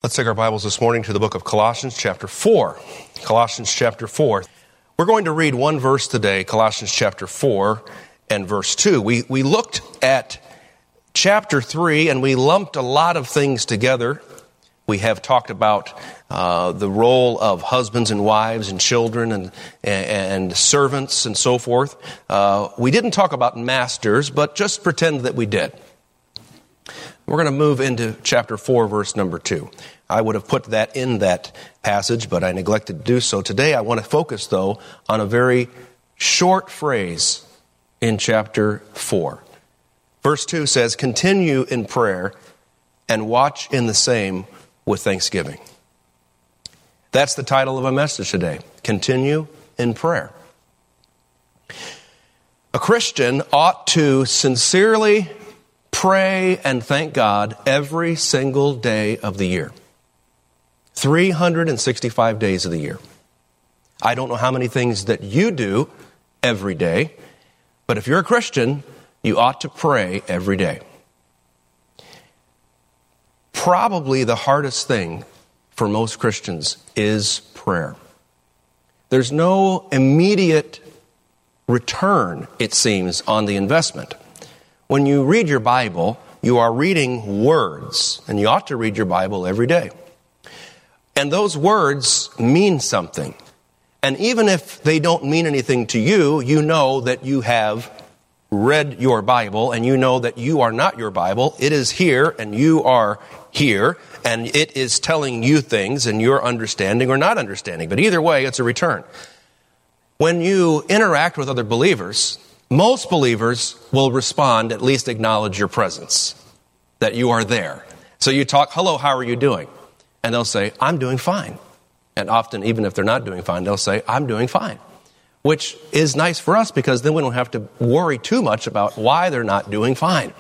Let's take our Bibles this morning to the book of Colossians chapter 4. Colossians chapter 4. We're going to read one verse today, Colossians chapter 4 and verse 2. We looked at chapter 3 and we lumped a lot of things together. We have talked about the role of husbands and wives and children and servants and so forth. We didn't talk about masters, but just pretend that we did. We're going to move into chapter 4, verse number 2. I would have put that in that passage, but I neglected to do so. Today I want to focus, though, on a very short phrase in chapter 4. Verse 2 says, "Continue in prayer and watch in the same with thanksgiving." That's the title of a message today. Continue in prayer. A Christian ought to sincerely pray and thank God every single day of the year. 365 days of the year. I don't know how many things that you do every day, but if you're a Christian, you ought to pray every day. Probably the hardest thing for most Christians is prayer. There's no immediate return, it seems, on the investment. When you read your Bible, you are reading words, and you ought to read your Bible every day. And those words mean something. And even if they don't mean anything to you, you know that you have read your Bible, and you know that you are not your Bible. It is here, and you are here, and it is telling you things, and you're understanding or not understanding. But either way, it's a return. When you interact with other believers, most believers will respond, at least acknowledge your presence, that you are there. So you talk, "Hello, how are you doing?" And they'll say, "I'm doing fine." And often, even if they're not doing fine, they'll say, "I'm doing fine," which is nice for us because then we don't have to worry too much about why they're not doing fine.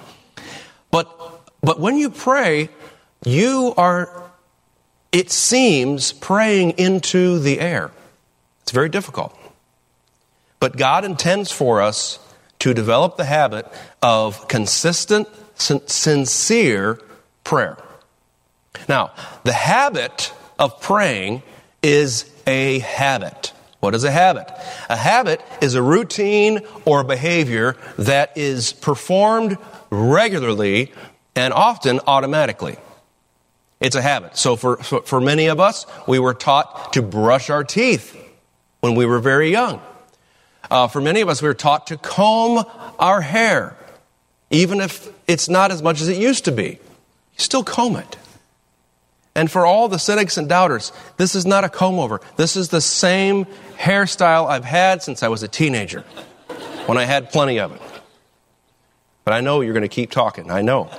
But when you pray, you are, it seems, praying into the air. It's very difficult. But God intends for us to develop the habit of consistent, sincere prayer. Now, the habit of praying is a habit. What is a habit? A habit is a routine or behavior that is performed regularly and often automatically. It's a habit. So for many of us, we were taught to brush our teeth when we were very young. For many of us, we were taught to comb our hair, even if it's not as much as it used to be. You still comb it. And for all the cynics and doubters, this is not a comb-over. This is the same hairstyle I've had since I was a teenager, when I had plenty of it. But I know you're going to keep talking. I know.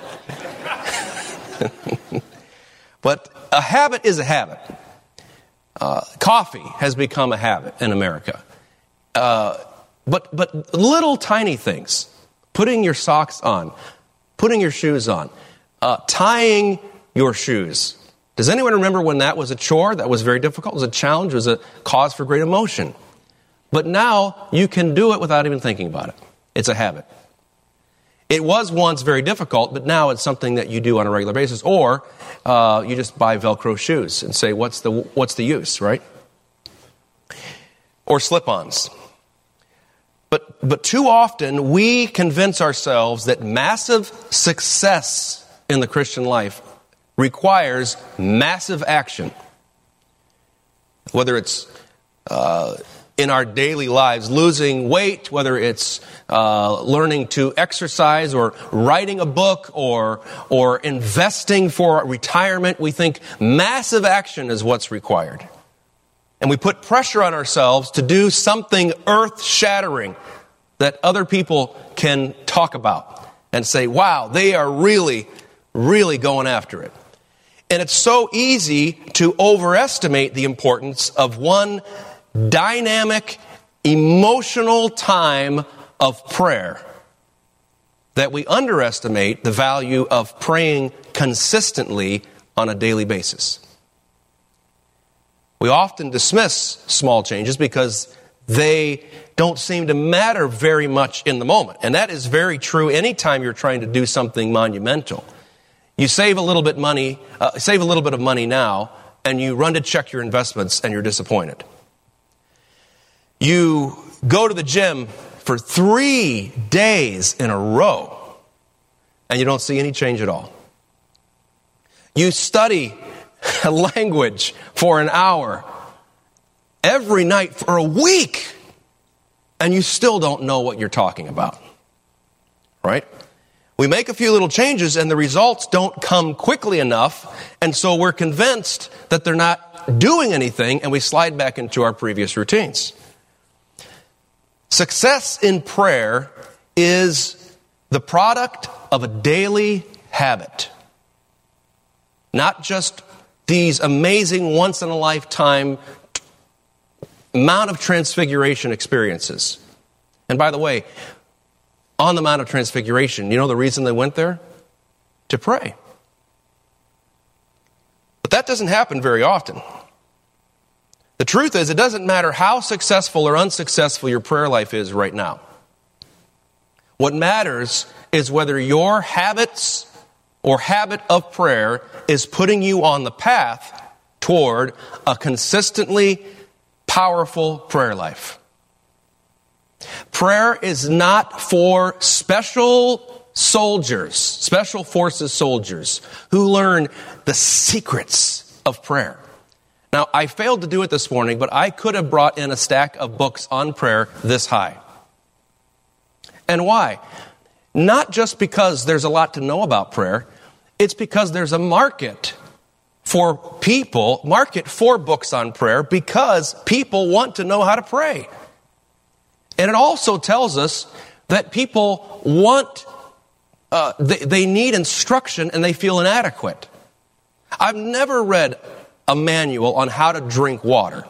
But a habit is a habit. Coffee has become a habit in America. But little tiny things, putting your socks on, putting your shoes on, tying your shoes. Does anyone remember when that was a chore? That was very difficult. It was a challenge. It was a cause for great emotion. But now you can do it without even thinking about it. It's a habit. It was once very difficult, but now it's something that you do on a regular basis. Or you just buy Velcro shoes and say, what's the use, right? Or slip-ons. But too often we convince ourselves that massive success in the Christian life requires massive action. Whether it's in our daily lives, losing weight, whether it's learning to exercise or writing a book or investing for retirement, we think massive action is what's required. And we put pressure on ourselves to do something earth-shattering that other people can talk about and say, wow, they are really, really going after it. And it's so easy to overestimate the importance of one dynamic, emotional time of prayer, that we underestimate the value of praying consistently on a daily basis. We often dismiss small changes because they don't seem to matter very much in the moment. And that is very true anytime you're trying to do something monumental. You save a little bit of money now, and you run to check your investments, and you're disappointed. You go to the gym for 3 days in a row, and you don't see any change at all. You study a language for an hour every night for a week, and you still don't know what you're talking about. Right? We make a few little changes, and the results don't come quickly enough, and so we're convinced that they're not doing anything, and we slide back into our previous routines. Success in prayer is the product of a daily habit. Not just these amazing once-in-a-lifetime Mount of Transfiguration experiences. And by the way, on the Mount of Transfiguration, you know the reason they went there? To pray. But that doesn't happen very often. The truth is, it doesn't matter how successful or unsuccessful your prayer life is right now. What matters is whether your habits or habit of prayer is putting you on the path toward a consistently powerful prayer life. Prayer is not for special soldiers, special forces soldiers who learn the secrets of prayer. Now, I failed to do it this morning, but I could have brought in a stack of books on prayer this high. And why? Not just because there's a lot to know about prayer. It's because there's a market for books on prayer because people want to know how to pray. And it also tells us that people they need instruction and they feel inadequate. I've never read a manual on how to drink water.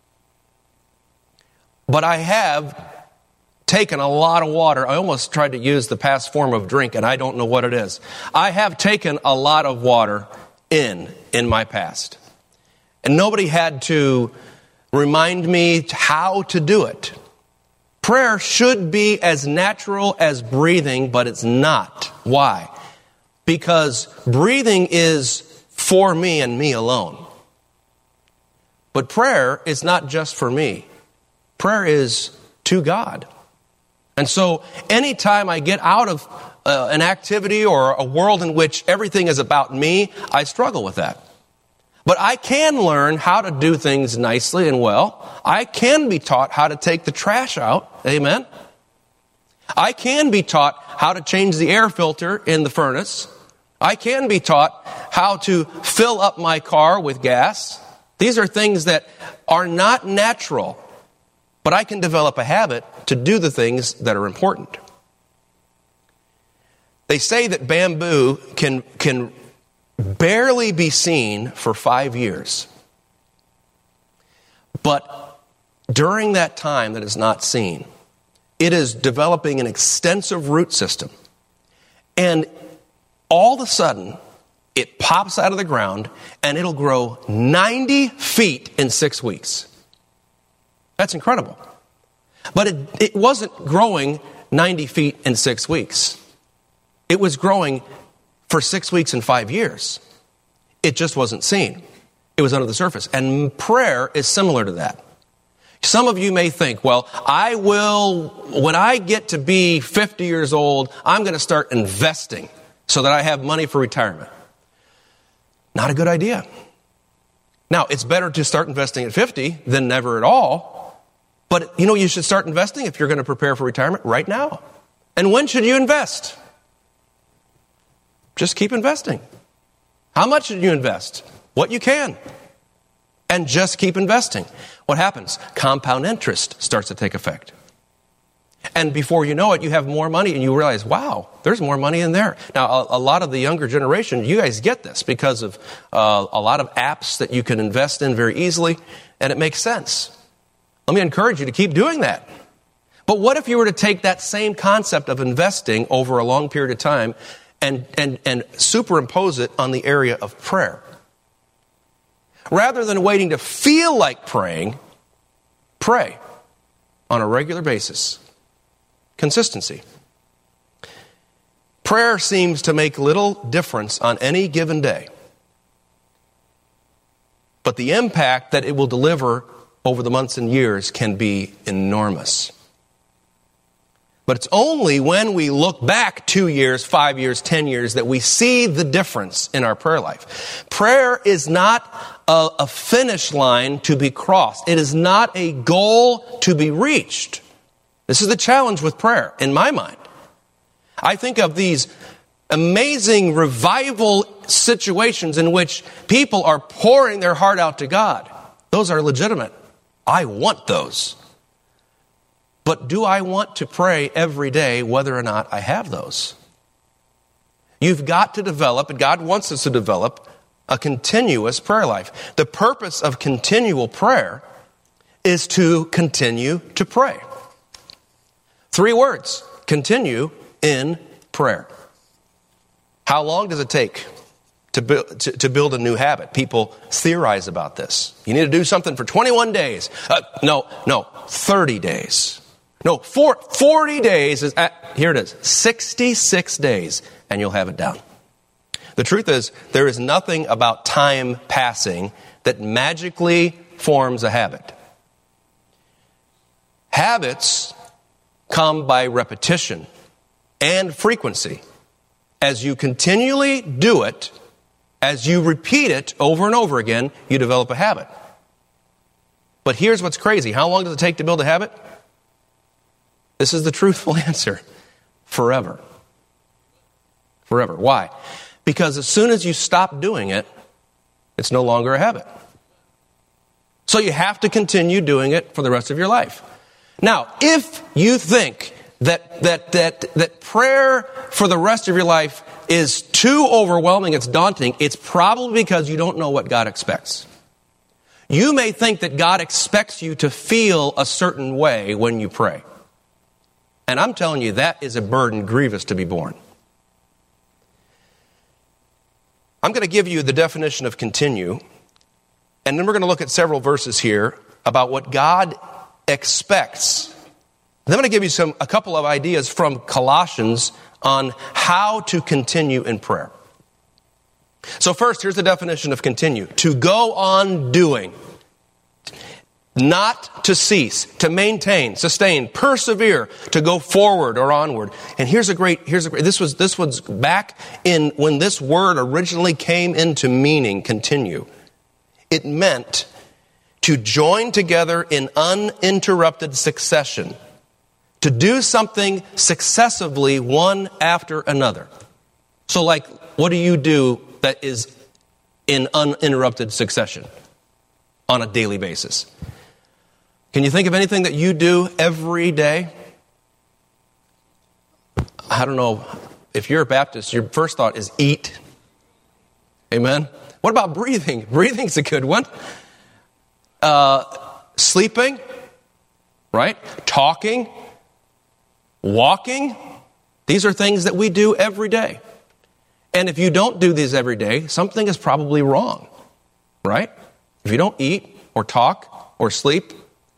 But I have taken a lot of water. I almost tried to use the past form of drink, and I don't know what it is. I have taken a lot of water in my past. And nobody had to remind me how to do it. Prayer should be as natural as breathing, but it's not. Why? Because breathing is for me and me alone. But prayer is not just for me. Prayer is to God. And so anytime I get out of an activity or a world in which everything is about me, I struggle with that. But I can learn how to do things nicely and well. I can be taught how to take the trash out. Amen. I can be taught how to change the air filter in the furnace. I can be taught how to fill up my car with gas. These are things that are not natural, but I can develop a habit to do the things that are important. They say that bamboo can barely be seen for 5 years. But during that time that is not seen, it is developing an extensive root system. And all of a sudden, it pops out of the ground and it'll grow 90 feet in 6 weeks. That's incredible. But it wasn't growing 90 feet in 6 weeks. It was growing for 6 weeks and 5 years. It just wasn't seen. It was under the surface. And prayer is similar to that. Some of you may think, well, when I get to be 50 years old, I'm going to start investing so that I have money for retirement. Not a good idea. Now, it's better to start investing at 50 than never at all. But, you should start investing if you're going to prepare for retirement right now. And when should you invest? Just keep investing. How much should you invest? What you can. And just keep investing. What happens? Compound interest starts to take effect. And before you know it, you have more money and you realize, wow, there's more money in there. Now, a lot of the younger generation, you guys get this because of a lot of apps that you can invest in very easily, and it makes sense. Let me encourage you to keep doing that. But what if you were to take that same concept of investing over a long period of time and superimpose it on the area of prayer? Rather than waiting to feel like praying, pray on a regular basis. Consistency. prayer seems to make little difference on any given day. But the impact that it will deliver over the months and years can be enormous. But it's only when we look back 2 years, 5 years, 10 years that we see the difference in our prayer life. Prayer is not a finish line to be crossed. It is not a goal to be reached. This is the challenge with prayer, in my mind. I think of these amazing revival situations in which people are pouring their heart out to God. Those are legitimate. I want those. But do I want to pray every day whether or not I have those? You've got to develop, and God wants us to develop, a continuous prayer life. The purpose of continual prayer is to continue to pray. 3 words: continue in prayer. How long does it take to build a new habit? People theorize about this. You need to do something for 21 days. No, 30 days. No, 40 days is, here it is, 66 days, and you'll have it down. The truth is, there is nothing about time passing that magically forms a habit. Habits come by repetition and frequency. As you continually do it, as you repeat it over and over again, you develop a habit. But here's what's crazy. How long does it take to build a habit? This is the truthful answer. Forever. Forever. Why? Because as soon as you stop doing it, it's no longer a habit. So you have to continue doing it for the rest of your life. Now, if you think that prayer for the rest of your life is too overwhelming, it's daunting, it's probably because you don't know what God expects. You may think that God expects you to feel a certain way when you pray. And I'm telling you, that is a burden grievous to be borne. I'm going to give you the definition of continue, and then we're going to look at several verses here about what God expects. Then I'm going to give you a couple of ideas from Colossians on how to continue in prayer. So first, here's the definition of continue. To go on doing. Not to cease, to maintain, sustain, persevere, to go forward or onward. And here's a great, this was back in when this word originally came into meaning, continue. It meant to join together in uninterrupted succession, to do something successively one after another. So like, what do you do that is in uninterrupted succession on a daily basis? Can you think of anything that you do every day? I don't know. If you're a Baptist, your first thought is eat. Amen? What about breathing? Breathing's a good one. Sleeping, right? Talking, walking. These are things that we do every day. And if you don't do these every day, something is probably wrong, right? If you don't eat or talk or sleep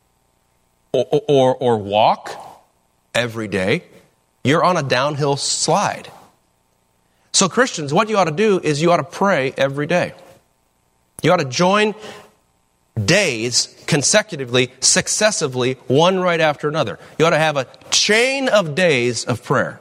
or walk every day, you're on a downhill slide. So Christians, what you ought to do is you ought to pray every day. You ought to join days consecutively, successively, one right after another. You ought to have a chain of days of prayer.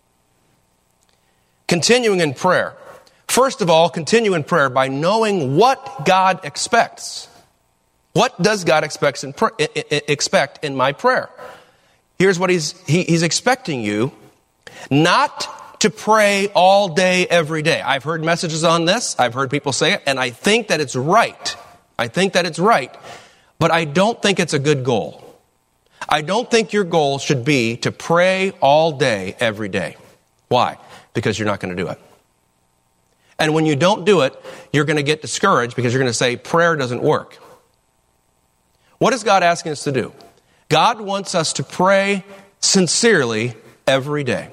Continuing in prayer. First of all, continue in prayer by knowing what God expects. What does God expect in my prayer? Here's what he's expecting you not to pray all day, every day. I've heard messages on this. I've heard people say it, and I think that it's right. But I don't think it's a good goal. I don't think your goal should be to pray all day, every day. Why? Because you're not going to do it. And when you don't do it, you're going to get discouraged because you're going to say, prayer doesn't work. What is God asking us to do? God wants us to pray sincerely every day.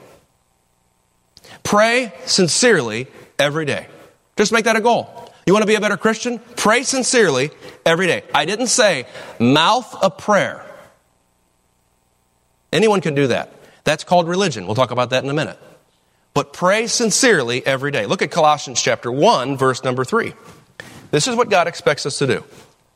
Pray sincerely every day. Just make that a goal. You want to be a better Christian? Pray sincerely every day. I didn't say mouth a prayer. Anyone can do that. That's called religion. We'll talk about that in a minute. but pray sincerely every day. Look at Colossians chapter 1, verse number 3. This is what God expects us to do.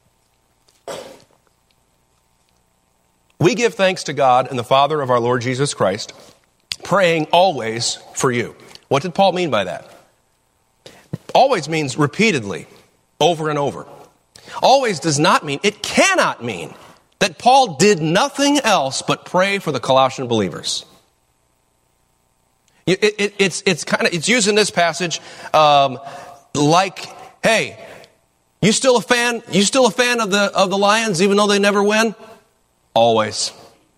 We give thanks to God and the Father of our Lord Jesus Christ, praying always for you. What did Paul mean by that? Always means repeatedly, over and over. Always does not mean, it cannot mean, that Paul did nothing else but pray for the Colossian believers. It's used in this passage like, hey, you still a fan? You still a fan of the Lions, even though they never win? Always.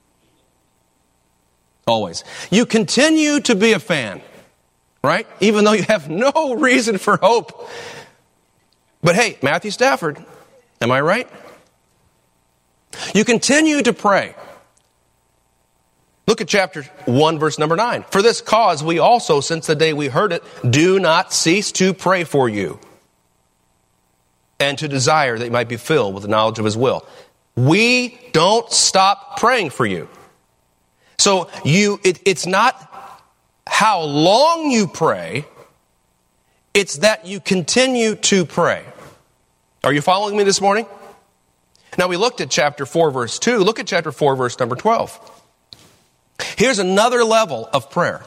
Always. You continue to be a fan, right? Even though you have no reason for hope. But hey, Matthew Stafford, am I right? You continue to pray. Look at chapter 1, verse number 9. For this cause we also, since the day we heard it, do not cease to pray for you, and to desire that you might be filled with the knowledge of his will. We don't stop praying for you. So it's not how long you pray, it's that you continue to pray. Are you following me this morning? Now we looked at chapter 4, verse 2. Look at chapter 4, verse number 12. Here's another level of prayer.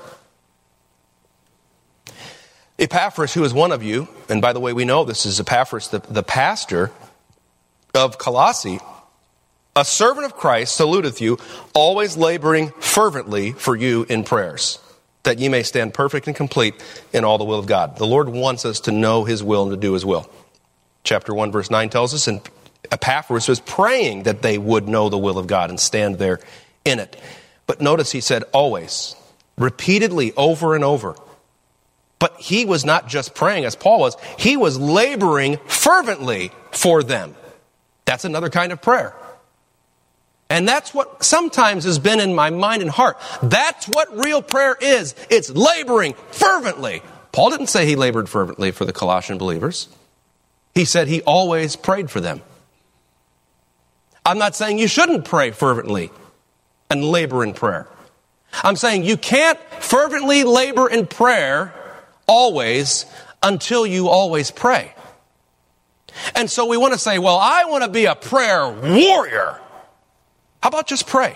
Epaphras, who is one of you, and by the way, we know this is Epaphras, the pastor of Colossae, a servant of Christ, saluteth you, always laboring fervently for you in prayers, that ye may stand perfect and complete in all the will of God. The Lord wants us to know his will and to do his will. Chapter 1, verse 9 tells us, and Epaphras was praying that they would know the will of God and stand there in it. But notice he said always, repeatedly, over and over. But he was not just praying as Paul was, he was laboring fervently for them. That's another kind of prayer. And that's what sometimes has been in my mind and heart. That's what real prayer is. It's laboring fervently. Paul didn't say he labored fervently for the Colossian believers. He said he always prayed for them. I'm not saying you shouldn't pray fervently and labor in prayer. I'm saying you can't fervently labor in prayer always until you always pray. And so we want to say, well, I want to be a prayer warrior. How about just pray?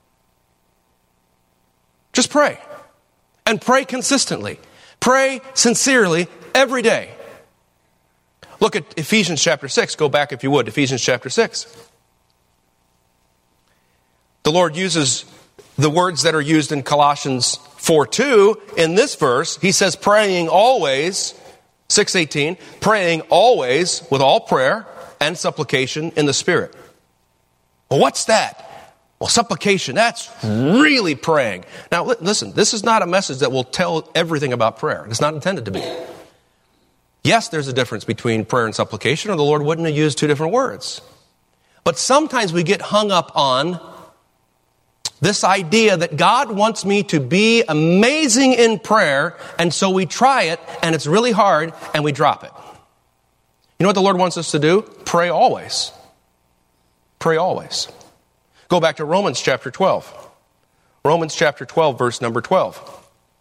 Just pray. And pray consistently. Pray sincerely every day. Look at Ephesians chapter 6. Go back if you would. Ephesians chapter 6. The Lord uses the words that are used in Colossians 4:2 in this verse. He says, praying always, 6:18, praying always with all prayer and supplication in the Spirit. Well, what's that? Well, supplication, that's really praying. Now, listen, this is not a message that will tell everything about prayer. It's not intended to be. Yes, there's a difference between prayer and supplication, or the Lord wouldn't have used two different words. But sometimes we get hung up on this idea that God wants me to be amazing in prayer, and so we try it, and it's really hard, and we drop it. You know what the Lord wants us to do? Pray always. Pray always. Go back to Romans chapter 12. Romans chapter 12, verse number 12.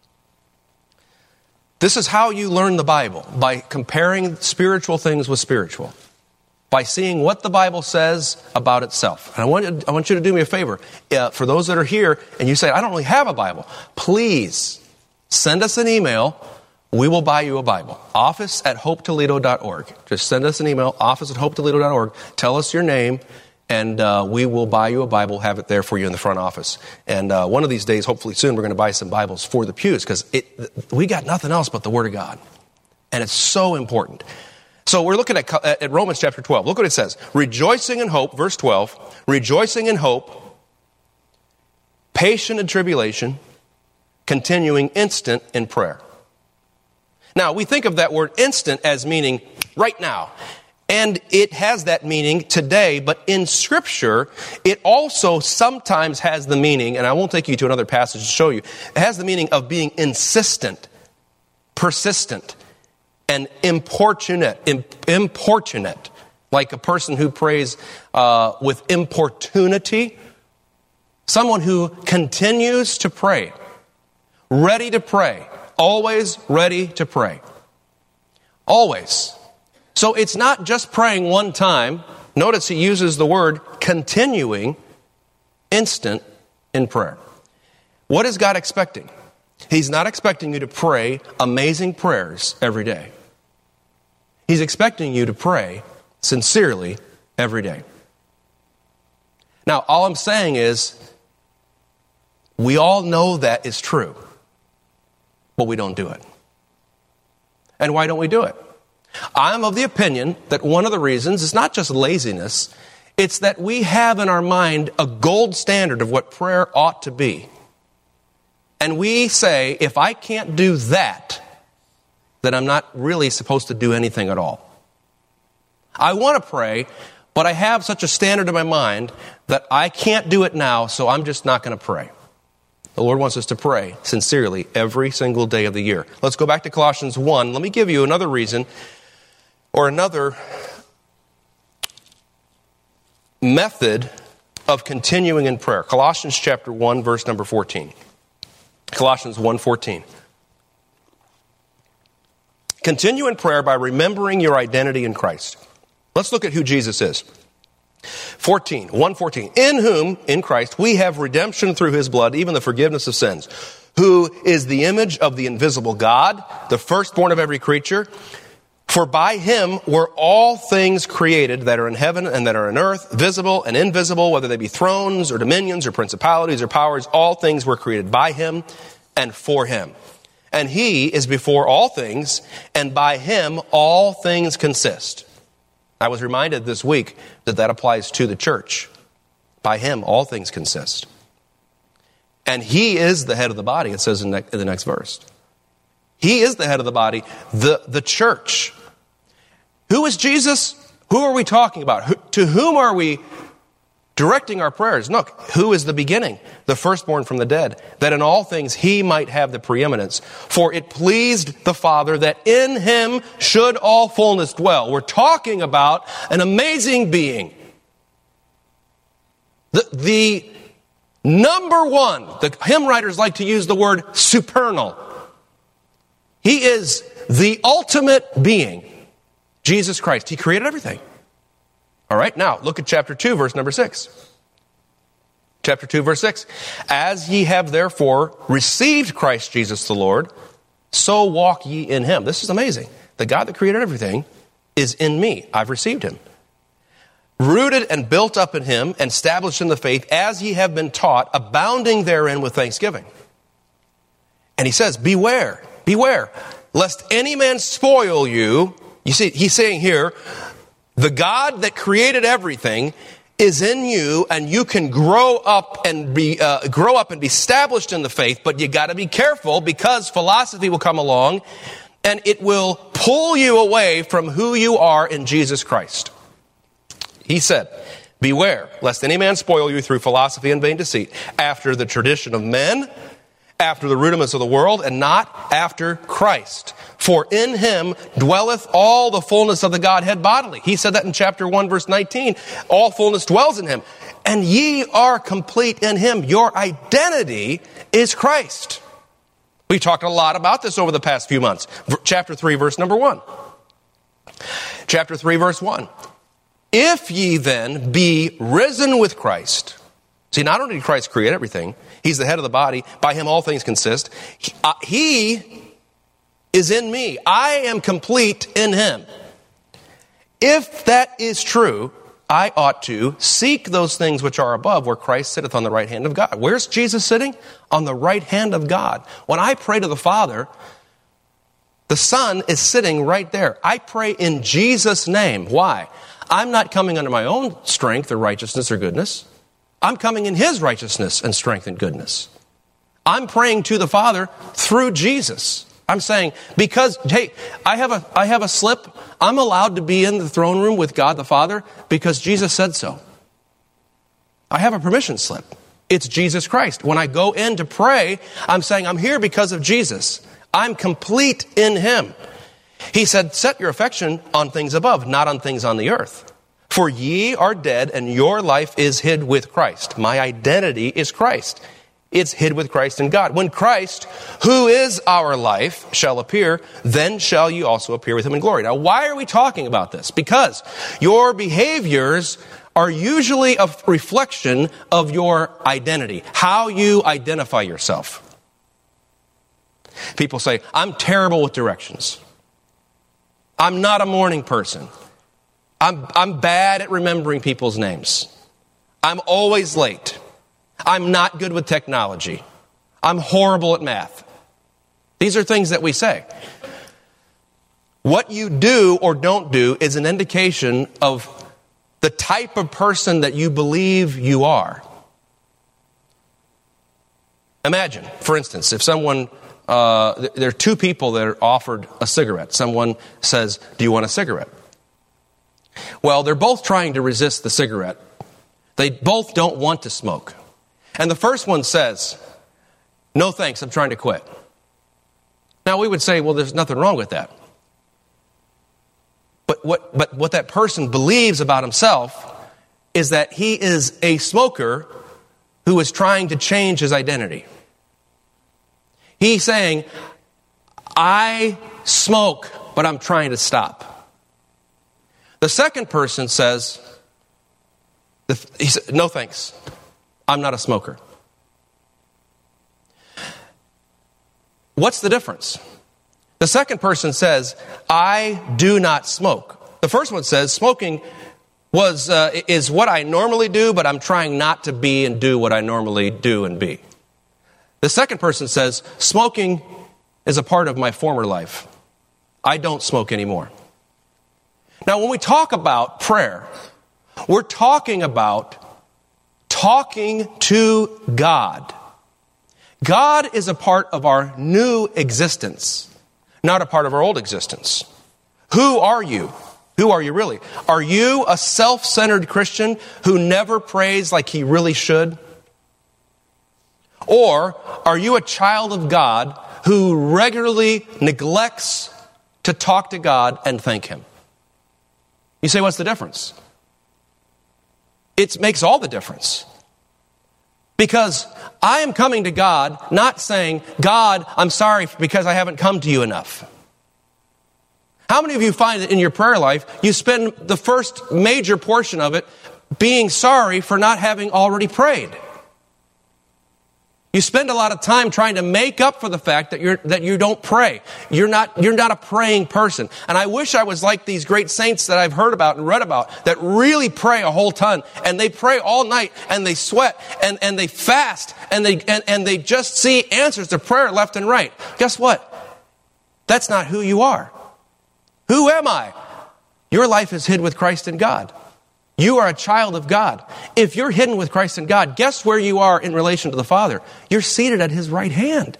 This is how you learn the Bible, by comparing spiritual things with spiritual. By seeing what the Bible says about itself. And I want you to do me a favor. For those that are here and you say, I don't really have a Bible, please send us an email. We will buy you a Bible. office@hopetoledo.org. Just send us an email, office@hopetoledo.org. Tell us your name, and we will buy you a Bible, have it there for you in the front office. And one of these days, hopefully soon, we're going to buy some Bibles for the pews, because we got nothing else but the Word of God. And it's so important. So we're looking at Romans chapter 12. Look what it says. Rejoicing in hope, verse 12. Rejoicing in hope, patient in tribulation, continuing instant in prayer. Now, we think of that word instant as meaning right now. And it has that meaning today, but in Scripture, it also sometimes has the meaning, and I won't take you to another passage to show you, it has the meaning of being insistent, persistent, and importunate, like a person who prays with importunity. Someone who continues to pray, ready to pray, Always ready to pray. Always. So it's not just praying one time. Notice he uses the word continuing, instant in prayer. What is God expecting? He's not expecting you to pray amazing prayers every day. He's expecting you to pray sincerely every day. Now, all I'm saying is, we all know that is true, but we don't do it. And why don't we do it? I'm of the opinion that one of the reasons is not just laziness, it's that we have in our mind a gold standard of what prayer ought to be. And we say, if I can't do that, then I'm not really supposed to do anything at all. I want to pray, but I have such a standard in my mind that I can't do it now, so I'm just not going to pray. The Lord wants us to pray sincerely every single day of the year. Let's go back to Colossians 1. Let me give you another reason, or another method of continuing in prayer. Colossians chapter 1, verse number 14. Colossians 1:14. Continue in prayer by remembering your identity in Christ. Let's look at who Jesus is. 1:14. In whom, in Christ, we have redemption through his blood, even the forgiveness of sins, who is the image of the invisible God, the firstborn of every creature. For by him were all things created that are in heaven and that are in earth, visible and invisible, whether they be thrones or dominions or principalities or powers, all things were created by him and for him. And he is before all things, and by him all things consist. I was reminded this week that applies to the church. By him all things consist. And he is the head of the body, it says in the next verse. He is the head of the body, the church. Who is Jesus? Who are we talking about? To whom are we directing our prayers? Look, who is the beginning? The firstborn from the dead, that in all things he might have the preeminence. For it pleased the Father that in him should all fullness dwell. We're talking about an amazing being. The number one, the hymn writers like to use the word supernal. He is the ultimate being. Jesus Christ. He created everything. All right, now look at chapter 2, verse number 6. Chapter 2, verse 6. As ye have therefore received Christ Jesus the Lord, so walk ye in him. This is amazing. The God that created everything is in me. I've received him. Rooted and built up in him, and established in the faith, as ye have been taught, abounding therein with thanksgiving. And he says, beware, lest any man spoil you. You see, he's saying here, the God that created everything is in you, and you can grow up and be established in the faith. But you got to be careful, because philosophy will come along, and it will pull you away from who you are in Jesus Christ. He said, beware, lest any man spoil you through philosophy and vain deceit, after the tradition of men, after the rudiments of the world, and not after Christ. For in him dwelleth all the fullness of the Godhead bodily. He said that in chapter 1, verse 19. All fullness dwells in him. And ye are complete in him. Your identity is Christ. We talked a lot about this over the past few months. Chapter 3, verse number 1. Chapter 3, verse 1. If ye then be risen with Christ. See, not only did Christ create everything, he's the head of the body. By him all things consist. He is in me. I am complete in him. If that is true, I ought to seek those things which are above, where Christ sitteth on the right hand of God. Where's Jesus sitting? On the right hand of God. When I pray to the Father, the Son is sitting right there. I pray in Jesus' name. Why? I'm not coming under my own strength or righteousness or goodness. I'm coming in his righteousness and strength and goodness. I'm praying to the Father through Jesus. I'm saying, because, hey, I have a slip. I'm allowed to be in the throne room with God the Father because Jesus said so. I have a permission slip. It's Jesus Christ. When I go in to pray, I'm saying I'm here because of Jesus. I'm complete in him. He said, set your affection on things above, not on things on the earth. For ye are dead, and your life is hid with Christ. My identity is Christ. It's hid with Christ in God. When Christ, who is our life, shall appear, then shall you also appear with him in glory. Now, why are we talking about this? Because your behaviors are usually a reflection of your identity, how you identify yourself. People say, I'm terrible with directions. I'm not a morning person. I'm bad at remembering people's names. I'm always late. I'm not good with technology. I'm horrible at math. These are things that we say. What you do or don't do is an indication of the type of person that you believe you are. Imagine, for instance, if someone, there are two people that are offered a cigarette. Someone says, do you want a cigarette? Well, they're both trying to resist the cigarette. They both don't want to smoke. And the first one says, no thanks, I'm trying to quit. Now we would say, well, there's nothing wrong with that. But what that person believes about himself is that he is a smoker who is trying to change his identity. He's saying, I smoke, but I'm trying to stop. The second person says, no thanks. I'm not a smoker. What's the difference? The second person says, I do not smoke. The first one says, smoking is what I normally do, but I'm trying not to be and do what I normally do and be. The second person says, smoking is a part of my former life. I don't smoke anymore. Now, when we talk about prayer, we're talking about talking to God. God is a part of our new existence, not a part of our old existence. Who are you? Who are you really? Are you a self-centered Christian who never prays like he really should? Or are you a child of God who regularly neglects to talk to God and thank him? You say, what's the difference? It makes all the difference. Because I am coming to God not saying, God, I'm sorry because I haven't come to you enough. How many of you find that in your prayer life, you spend the first major portion of it being sorry for not having already prayed? You spend a lot of time trying to make up for the fact that you don't pray. You're not a praying person. And I wish I was like these great saints that I've heard about and read about that really pray a whole ton, and they pray all night and they sweat and they fast and they just see answers to prayer left and right. Guess what? That's not who you are. Who am I? Your life is hid with Christ in God. You are a child of God. If you're hidden with Christ in God, guess where you are in relation to the Father? You're seated at his right hand.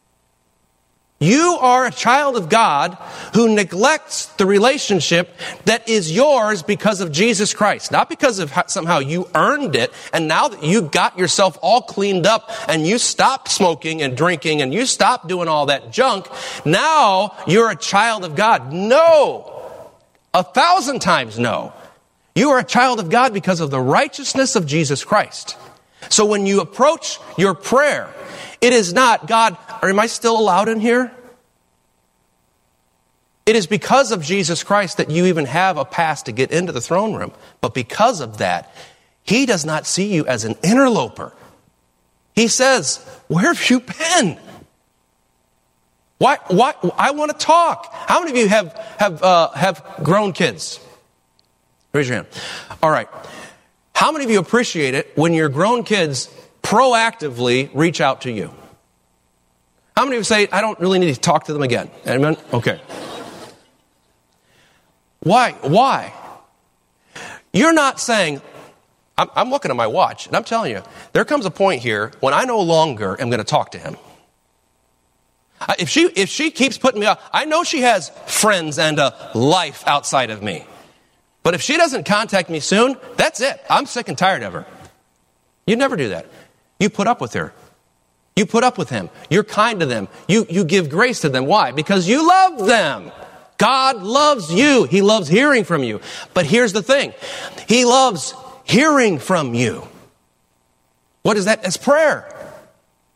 You are a child of God who neglects the relationship that is yours because of Jesus Christ. Not because of somehow you earned it, and now that you got yourself all cleaned up and you stopped smoking and drinking and you stopped doing all that junk, now you're a child of God. No! 1,000 times no. You are a child of God because of the righteousness of Jesus Christ. So when you approach your prayer, it is not, God, am I still allowed in here? It is because of Jesus Christ that you even have a pass to get into the throne room. But because of that, he does not see you as an interloper. He says, where have you been? Why? I want to talk. How many of you have grown kids? Raise your hand. All right. How many of you appreciate it when your grown kids proactively reach out to you? How many of you say, I don't really need to talk to them again? Amen? Okay. Why? You're not saying, I'm looking at my watch, and I'm telling you, there comes a point here when I no longer am going to talk to him. If she keeps putting me off, I know she has friends and a life outside of me. But if she doesn't contact me soon, that's it. I'm sick and tired of her. You never do that. You put up with her. You put up with him. You're kind to them. You give grace to them. Why? Because you love them. God loves you. He loves hearing from you. But here's the thing. He loves hearing from you. What is that? It's prayer.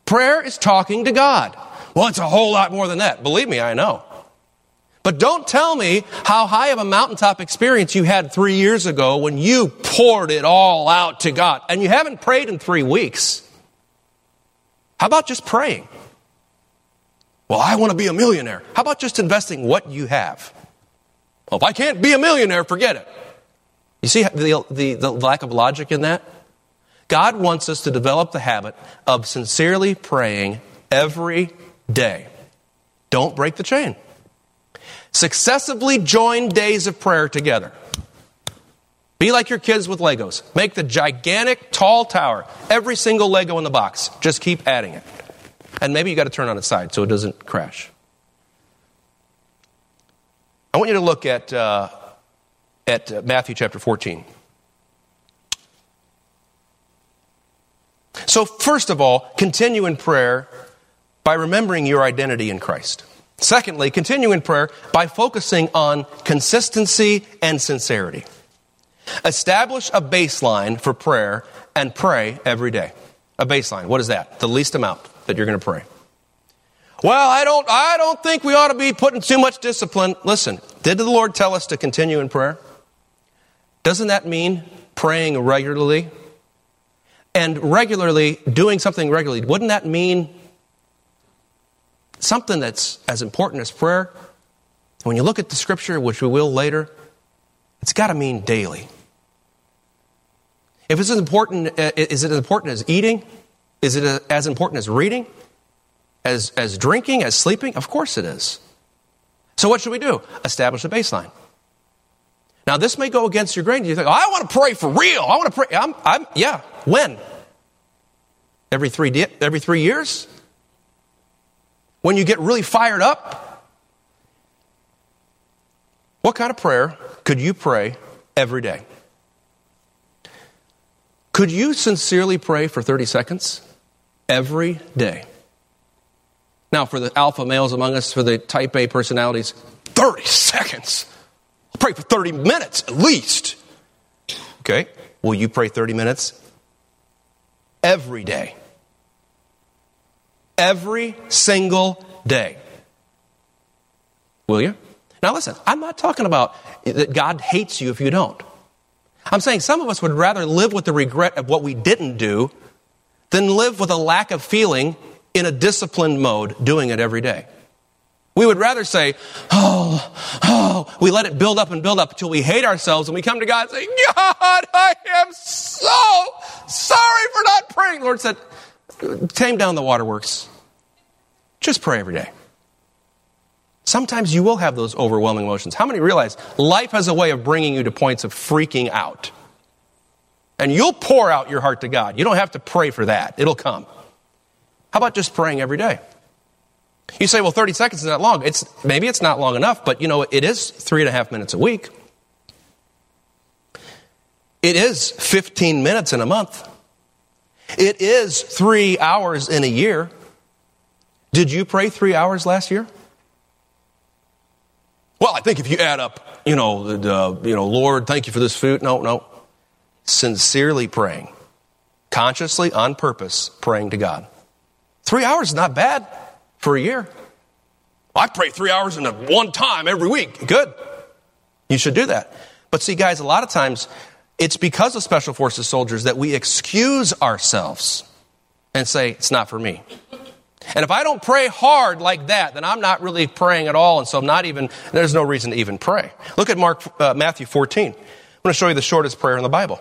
Prayer is talking to God. Well, it's a whole lot more than that. Believe me, I know. But don't tell me how high of a mountaintop experience you had 3 years ago when you poured it all out to God and you haven't prayed in 3 weeks. How about just praying? Well, I want to be a millionaire. How about just investing what you have? Well, if I can't be a millionaire, forget it. You see the lack of logic in that? God wants us to develop the habit of sincerely praying every day. Don't break the chain. Successively join days of prayer together. Be like your kids with Legos. Make the gigantic, tall tower. Every single Lego in the box. Just keep adding it. And maybe you got to turn on its side so it doesn't crash. I want you to look at Matthew chapter 14. So first of all, continue in prayer by remembering your identity in Christ. Secondly, continue in prayer by focusing on consistency and sincerity. Establish a baseline for prayer and pray every day. A baseline. What is that? The least amount that you're going to pray. Well, I don't think we ought to be putting too much discipline. Listen, did the Lord tell us to continue in prayer? Doesn't that mean praying regularly? And regularly, doing something regularly, wouldn't that mean something that's as important as prayer? When you look at the scripture, which we will later, it's got to mean daily. If it's as important, is it as important as eating? Is it as important as reading? As drinking? As sleeping? Of course it is. So what should we do? Establish a baseline. Now this may go against your grain. You think, I want to pray for real. I want to pray. Yeah. When? Every 3 years? When you get really fired up? What kind of prayer could you pray every day? Could you sincerely pray for 30 seconds every day? Now, for the alpha males among us, for the type A personalities, 30 seconds. I'll pray for 30 minutes at least. Okay, will you pray 30 minutes every day? Every single day. Will you? Now listen, I'm not talking about that God hates you if you don't. I'm saying some of us would rather live with the regret of what we didn't do than live with a lack of feeling in a disciplined mode doing it every day. We would rather say, we let it build up until we hate ourselves and we come to God and say, God, I am so sorry for not praying. The Lord said, tame down the waterworks. Just pray every day. Sometimes you will have those overwhelming emotions. How many realize life has a way of bringing you to points of freaking out? And you'll pour out your heart to God. You don't have to pray for that. It'll come. How about just praying every day? You say, well, 30 seconds is not long. Maybe it's not long enough, but it is 3.5 minutes a week. It is 15 minutes in a month. It is 3 hours in a year. Did you pray 3 hours last year? Well, I think if you add up, Lord, thank you for this food. No. Sincerely praying. Consciously, on purpose, praying to God. 3 hours is not bad for a year. I pray 3 hours in one time every week. Good. You should do that. But see, guys, a lot of times it's because of Special Forces soldiers that we excuse ourselves and say, it's not for me. And if I don't pray hard like that, then I'm not really praying at all. And so there's no reason to even pray. Look at Matthew 14. I'm going to show you the shortest prayer in the Bible.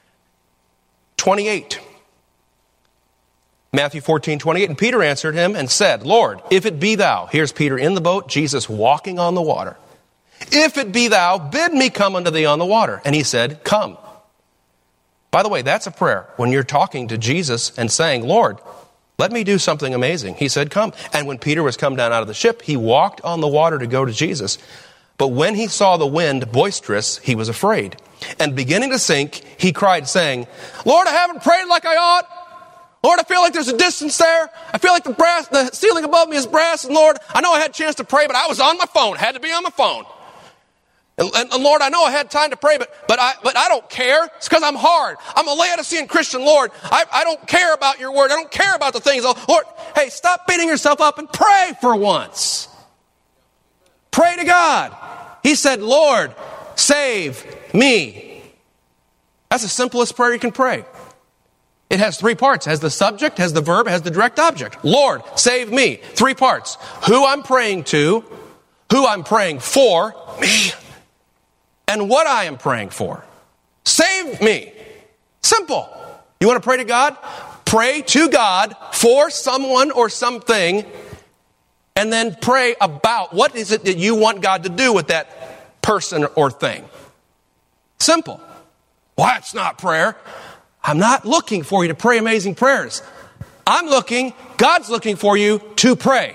28. Matthew 14:28. And Peter answered him and said, Lord, if it be thou, here's Peter in the boat, Jesus walking on the water. If it be thou, bid me come unto thee on the water. And he said, come. By the way, that's a prayer. When you're talking to Jesus and saying, Lord, let me do something amazing. He said, come. And when Peter was come down out of the ship, he walked on the water to go to Jesus. But when he saw the wind boisterous, he was afraid. And beginning to sink, he cried, saying, Lord, I haven't prayed like I ought. Lord, I feel like there's a distance there. I feel like the ceiling above me is brass. And Lord, I know I had a chance to pray, but I was on my phone. Had to be on my phone. And Lord, I know I had time to pray, but I don't care. It's because I'm hard. I'm a Laodicean Christian, Lord. I don't care about your word. I don't care about the things. Lord, hey, stop beating yourself up and pray for once. Pray to God. He said, Lord, save me. That's the simplest prayer you can pray. It has 3 parts. It has the subject, has the verb, has the direct object. Lord, save me. 3 parts. Who I'm praying to, who I'm praying for, me, and what I am praying for. Save me. Simple. You want to pray to God? Pray to God for someone or something, and then pray about what is it that you want God to do with that person or thing. Simple. Well, that's not prayer. I'm not looking for you to pray amazing prayers. God's looking for you to pray.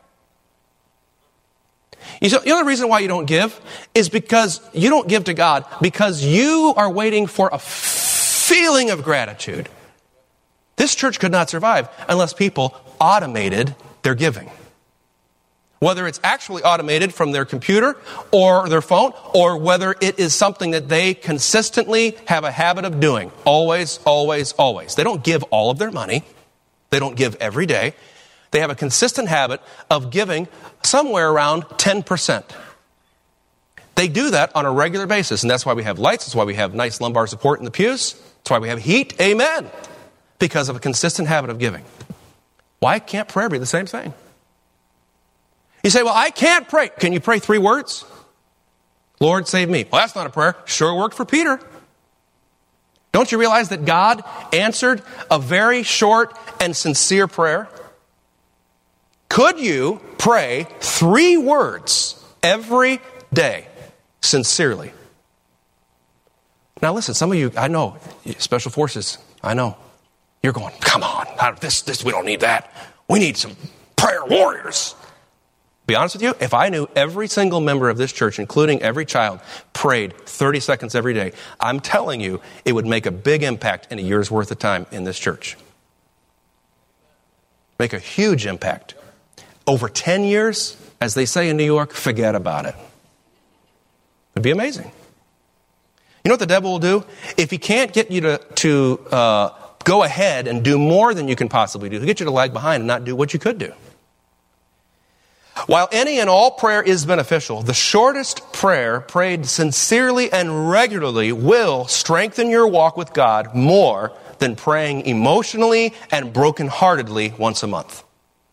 The only reason why you don't give is because you don't give to God because you are waiting for a feeling of gratitude. This church could not survive unless people automated their giving. Whether it's actually automated from their computer or their phone, or whether it is something that they consistently have a habit of doing. Always, always, always. They don't give all of their money. They don't give every day. They have a consistent habit of giving somewhere around 10%. They do that on a regular basis, and that's why we have lights. That's why we have nice lumbar support in the pews. That's why we have heat. Amen. Because of a consistent habit of giving. Why can't prayer be the same thing? You say, well, I can't pray. Can you pray 3 words? Lord, save me. Well, that's not a prayer. Sure worked for Peter. Don't you realize that God answered a very short and sincere prayer? Could you pray 3 words every day sincerely? Now listen, some of you, I know, Special Forces, I know. You're going, come on, this we don't need that. We need some prayer warriors. Be honest with you, if I knew every single member of this church, including every child, prayed 30 seconds every day, I'm telling you, it would make a big impact in a year's worth of time in this church. Make a huge impact. Over 10 years, as they say in New York, forget about it. It'd be amazing. You know what the devil will do? If he can't get you to go ahead and do more than you can possibly do, he'll get you to lag behind and not do what you could do. While any and all prayer is beneficial, the shortest prayer prayed sincerely and regularly will strengthen your walk with God more than praying emotionally and brokenheartedly once a month.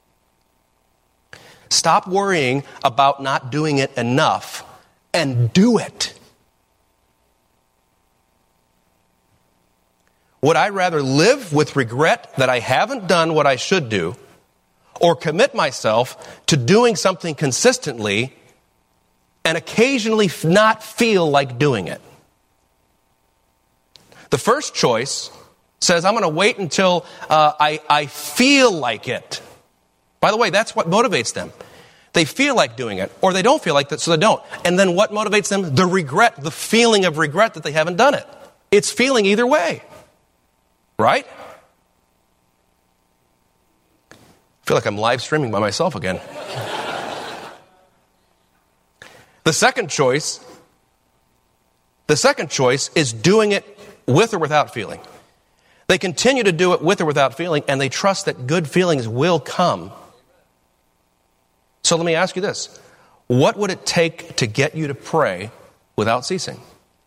Stop worrying about not doing it enough and do it. Would I rather live with regret that I haven't done what I should do, or commit myself to doing something consistently and occasionally not feel like doing it? The first choice says, I'm going to wait until I feel like it. By the way, that's what motivates them. They feel like doing it, or they don't feel like that, so they don't. And then what motivates them? The regret, the feeling of regret that they haven't done it. It's feeling either way. Right? I feel like I'm live streaming by myself again. The second choice is doing it with or without feeling. They continue to do it with or without feeling, and they trust that good feelings will come. So let me ask you this. What would it take to get you to pray without ceasing?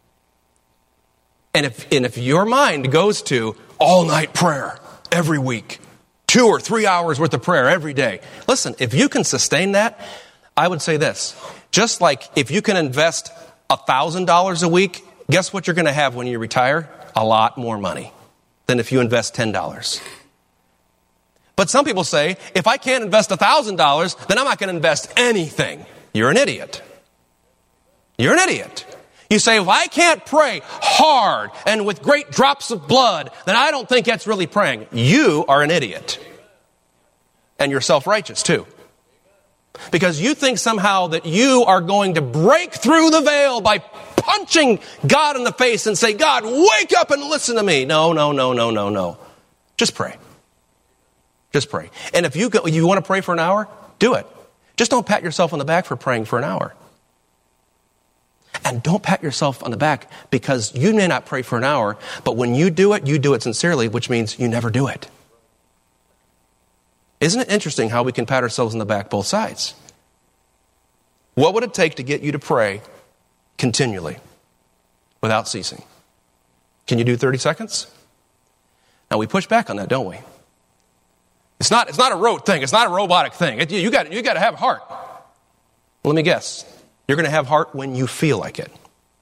And if your mind goes to all-night prayer every week, 2 or 3 hours worth of prayer every day. Listen, if you can sustain that, I would say this. Just like if you can invest $1,000 a week, guess what you're going to have when you retire? A lot more money than if you invest $10. But some people say, if I can't invest $1,000, then I'm not going to invest anything. You're an idiot. You're an idiot. You say, if I can't pray hard and with great drops of blood, then I don't think that's really praying. You are an idiot. And you're self-righteous too. Because you think somehow that you are going to break through the veil by punching God in the face and say, God, wake up and listen to me. No. Just pray. Just pray. And if you want to pray for an hour, do it. Just don't pat yourself on the back for praying for an hour. And don't pat yourself on the back, because you may not pray for an hour, but when you do it sincerely, which means you never do it. Isn't it interesting how we can pat ourselves on the back both sides? What would it take to get you to pray continually without ceasing? Can you do 30 seconds? Now, we push back on that, don't we? It's not a rote thing. It's not a robotic thing. You got to have heart. Let me guess. You're going to have heart when you feel like it.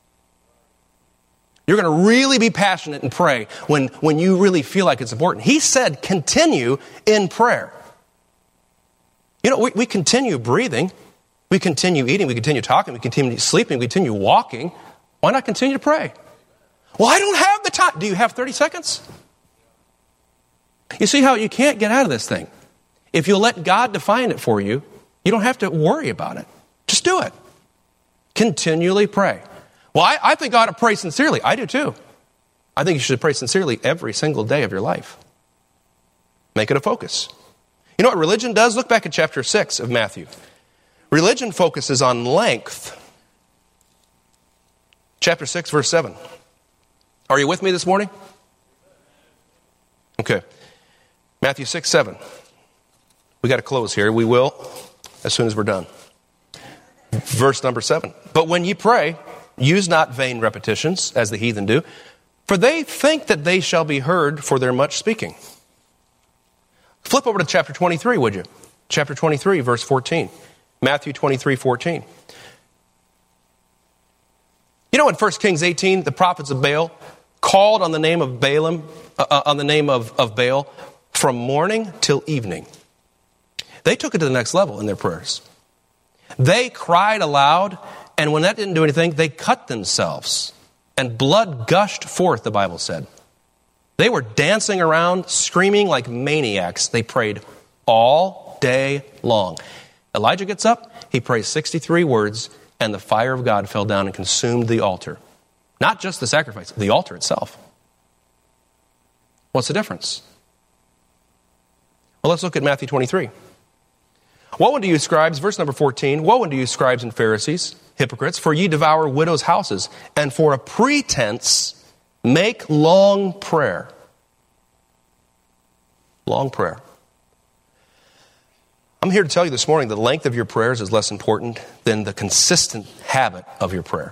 You're going to really be passionate and pray when you really feel like it's important. He said continue in prayer. You know, we continue breathing. We continue eating. We continue talking. We continue sleeping. We continue walking. Why not continue to pray? Well, I don't have the time. Do you have 30 seconds? You see how you can't get out of this thing. If you let God define it for you, you don't have to worry about it. Just do it. Continually pray. Well, I think I ought to pray sincerely. I do too. I think you should pray sincerely every single day of your life. Make it a focus. You know what religion does? Look back at chapter 6 of Matthew. Religion focuses on length. Chapter 6, verse 7. Are you with me this morning? Okay. Matthew 6, 7. We got to close here. We will as soon as we're done. Verse number 7. But when ye pray, use not vain repetitions, as the heathen do, for they think that they shall be heard for their much speaking. Flip over to chapter 23, would you? Chapter 23, verse 14. Matthew 23, 14. You know, in 1 Kings 18, the prophets of Baal called on the name of Balaam, on the name of Baal, from morning till evening. They took it to the next level in their prayers. They cried aloud, and when that didn't do anything, they cut themselves, and blood gushed forth, the Bible said. They were dancing around, screaming like maniacs. They prayed all day long. Elijah gets up, he prays 63 words, and the fire of God fell down and consumed the altar. Not just the sacrifice, the altar itself. What's the difference? Well, let's look at Matthew 23. Woe unto you, scribes, verse number 14, woe unto you, scribes and Pharisees, hypocrites, for ye devour widows' houses, and for a pretense make long prayer. Long prayer. I'm here to tell you this morning the length of your prayers is less important than the consistent habit of your prayer.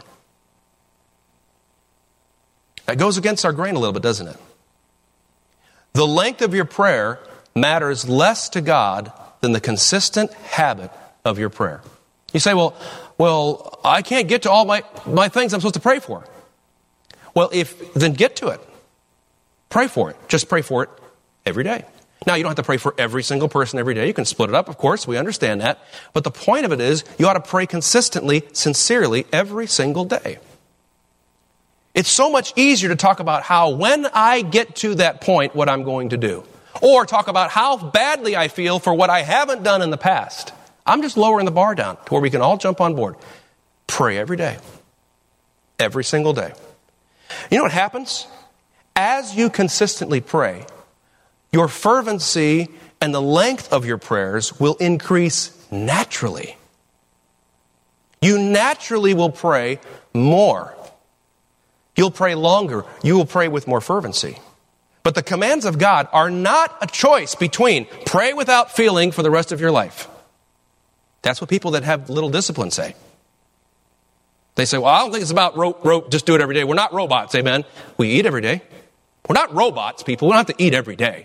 That goes against our grain a little bit, doesn't it? The length of your prayer matters less to God than the consistent habit of your prayer. You say, well, I can't get to all my things I'm supposed to pray for. Well, then get to it. Pray for it. Just pray for it every day. Now, you don't have to pray for every single person every day. You can split it up, of course. We understand that. But the point of it is, you ought to pray consistently, sincerely, every single day. It's so much easier to talk about how, when I get to that point, what I'm going to do. Or talk about how badly I feel for what I haven't done in the past. I'm just lowering the bar down to where we can all jump on board. Pray every day. Every single day. You know what happens? As you consistently pray, your fervency and the length of your prayers will increase naturally. You naturally will pray more. You'll pray longer. You will pray with more fervency. But the commands of God are not a choice between pray without feeling for the rest of your life. That's what people that have little discipline say. They say, well, I don't think it's about just do it every day. We're not robots, amen? We eat every day. We're not robots, people. We don't have to eat every day.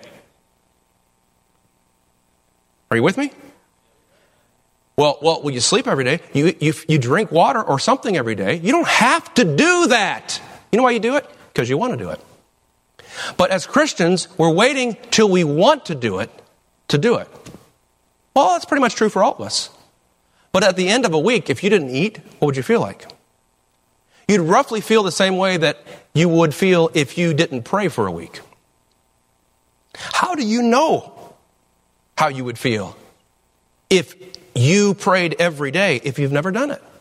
Are you with me? Well, you sleep every day. You drink water or something every day. You don't have to do that. You know why you do it? Because you want to do it. But as Christians, we're waiting till we want to do it to do it. Well, that's pretty much true for all of us. But at the end of a week, if you didn't eat, what would you feel like? You'd roughly feel the same way that you would feel if you didn't pray for a week. How do you know how you would feel if you prayed every day if you've never done it?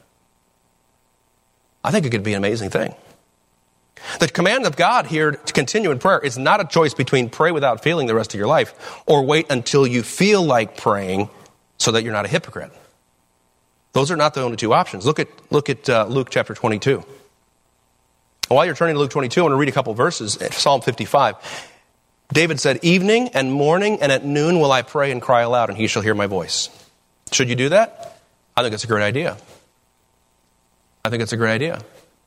I think it could be an amazing thing. The command of God here to continue in prayer is not a choice between pray without feeling the rest of your life or wait until you feel like praying so that you're not a hypocrite. Those are not the only two options. Look at Luke chapter 22. While you're turning to Luke 22, I want to read a couple verses. Psalm 55. David said, evening and morning and at noon will I pray and cry aloud, and he shall hear my voice. Should you do that? I think it's a great idea. I think it's a great idea.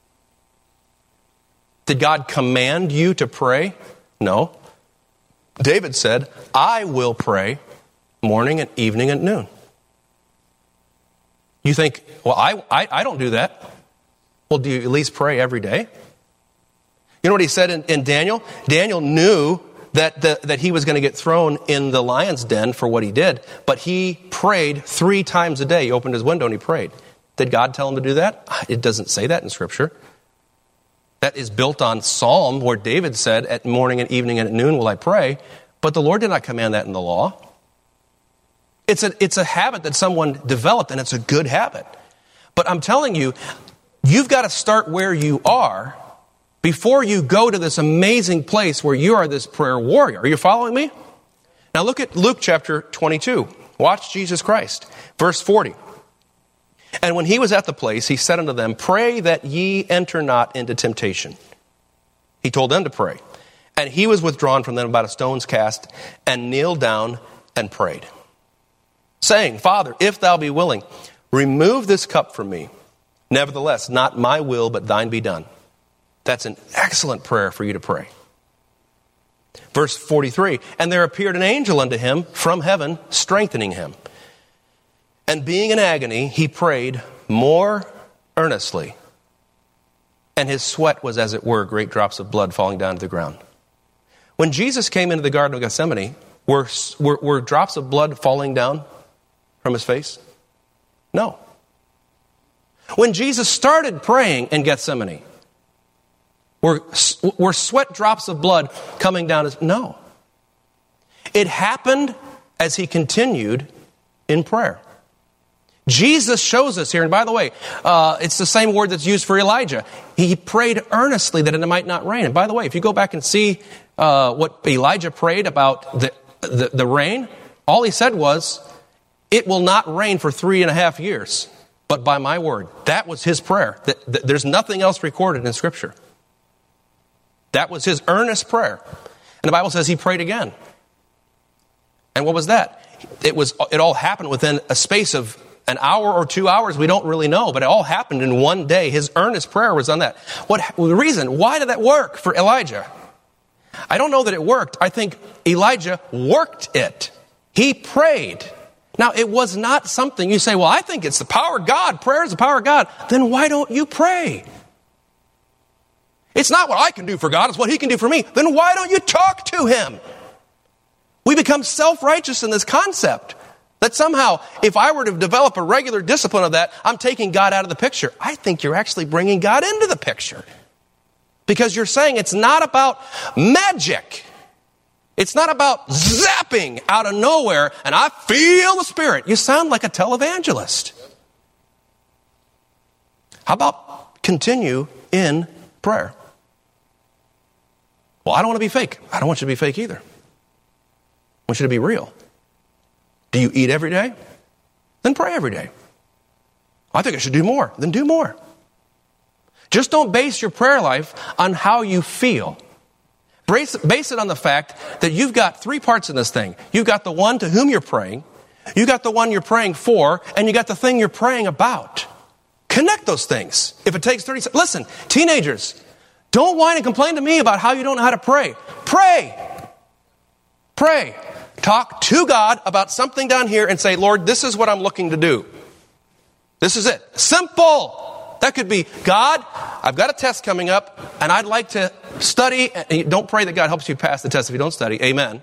Did God command you to pray? No. David said, I will pray morning and evening and noon. You think, well, I don't do that. Well, do you at least pray every day? You know what he said in Daniel? Daniel knew that he was going to get thrown in the lion's den for what he did, but he prayed 3 times a day. He opened his window and he prayed. Did God tell him to do that? It doesn't say that in Scripture. That is built on Psalm, where David said, at morning and evening and at noon will I pray, but the Lord did not command that in the law. It's a habit that someone developed, and it's a good habit. But I'm telling you, you've got to start where you are before you go to this amazing place where you are this prayer warrior. Are you following me? Now look at Luke chapter 22. Watch Jesus Christ. Verse 40. And when he was at the place, he said unto them, pray that ye enter not into temptation. He told them to pray. And he was withdrawn from them about a stone's cast, and kneeled down and prayed, saying, Father, if thou be willing, remove this cup from me. Nevertheless, not my will, but thine be done. That's an excellent prayer for you to pray. Verse 43, and there appeared an angel unto him from heaven, strengthening him. And being in agony, he prayed more earnestly. And his sweat was, as it were, great drops of blood falling down to the ground. When Jesus came into the Garden of Gethsemane, were drops of blood falling down from his face? No. When Jesus started praying in Gethsemane, were sweat drops of blood coming down his... No. It happened as he continued in prayer. Jesus shows us here, and by the way, it's the same word that's used for Elijah. He prayed earnestly that it might not rain. And by the way, if you go back and see what Elijah prayed about the rain, all he said was, it will not rain for 3.5 years, but by my word. That was his prayer. There's nothing else recorded in Scripture. That was his earnest prayer. And the Bible says he prayed again. And what was that? It all happened within a space of an hour or 2 hours. We don't really know, but it all happened in one day. His earnest prayer was on that. The reason? Why did that work for Elijah? I don't know that it worked. I think Elijah worked it. He prayed. Now, it was not something you say, well, I think it's the power of God. Prayer is the power of God. Then why don't you pray? It's not what I can do for God. It's what he can do for me. Then why don't you talk to him? We become self-righteous in this concept that somehow, if I were to develop a regular discipline of that, I'm taking God out of the picture. I think you're actually bringing God into the picture. Because you're saying it's not about magic. It's not about zapping out of nowhere and I feel the Spirit. You sound like a televangelist. How about continue in prayer? Well, I don't want to be fake. I don't want you to be fake either. I want you to be real. Do you eat every day? Then pray every day. I think I should do more. Then do more. Just don't base your prayer life on how you feel. Base it on the fact that you've got 3 parts in this thing. You've got the one to whom you're praying, you got the one you're praying for, and you got the thing you're praying about. Connect those things. If it takes 30 seconds. Listen, teenagers, don't whine and complain to me about how you don't know how to pray. Pray. Pray. Talk to God about something down here and say, Lord, this is what I'm looking to do. This is it. Simple. That could be, God, I've got a test coming up, and I'd like to study. And don't pray that God helps you pass the test if you don't study. Amen.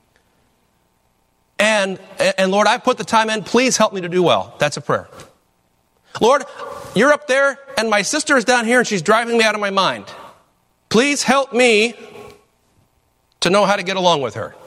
And Lord, I put the time in. Please help me to do well. That's a prayer. Lord, you're up there, and my sister is down here, and she's driving me out of my mind. Please help me to know how to get along with her.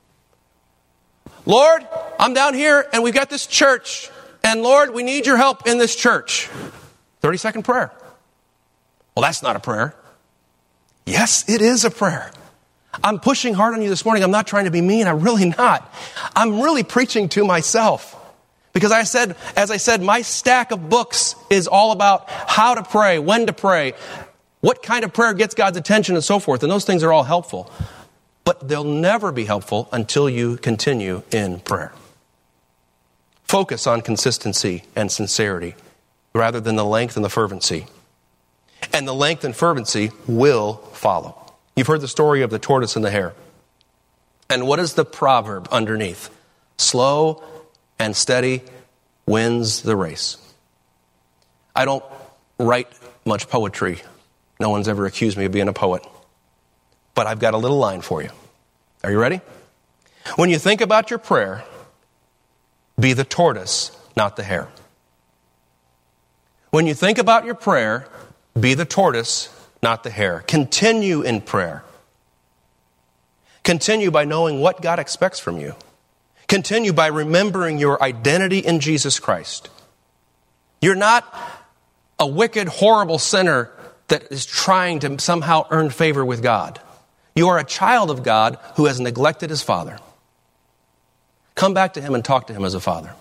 Lord, I'm down here, and we've got this church, and Lord, we need your help in this church. 30-second prayer. Well, that's not a prayer. Yes, it is a prayer. I'm pushing hard on you this morning. I'm not trying to be mean. I'm really not. I'm really preaching to myself. Because as I said, my stack of books is all about how to pray, when to pray, what kind of prayer gets God's attention, and so forth. And those things are all helpful. But they'll never be helpful until you continue in prayer. Focus on consistency and sincerity rather than the length and the fervency. And the length and fervency will follow. You've heard the story of the tortoise and the hare. And what is the proverb underneath? Slow and steady wins the race. I don't write much poetry. No one's ever accused me of being a poet. But I've got a little line for you. Are you ready? When you think about your prayer, be the tortoise, not the hare. When you think about your prayer, be the tortoise, not the hare. Continue in prayer. Continue by knowing what God expects from you. Continue by remembering your identity in Jesus Christ. You're not a wicked, horrible sinner that is trying to somehow earn favor with God. You are a child of God who has neglected his Father. Come back to him and talk to him as a father.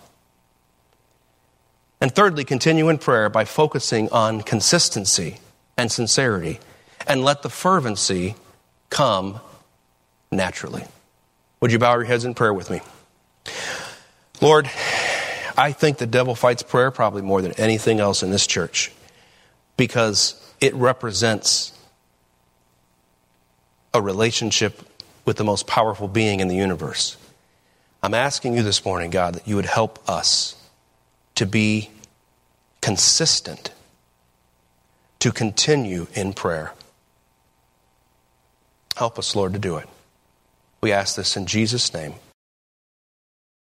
And thirdly, continue in prayer by focusing on consistency and sincerity, and let the fervency come naturally. Would you bow your heads in prayer with me? Lord, I think the devil fights prayer probably more than anything else in this church, because it represents a relationship with the most powerful being in the universe. I'm asking you this morning, God, that you would help us to be consistent, to continue in prayer. Help us, Lord, to do it. We ask this in Jesus' name.